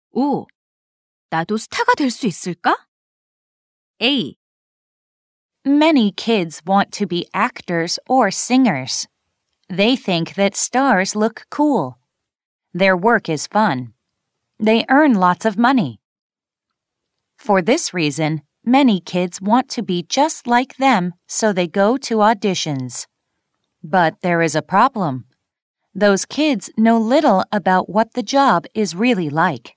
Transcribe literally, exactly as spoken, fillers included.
오, 나도 스타가 될 수 있을까? A. Many kids want to be actors or singers. They think that stars look cool. Their work is fun. They earn lots of money. For this reason, many kids want to be just like them, so they go to auditions. But there is a problem. Those kids know little about what the job is really like.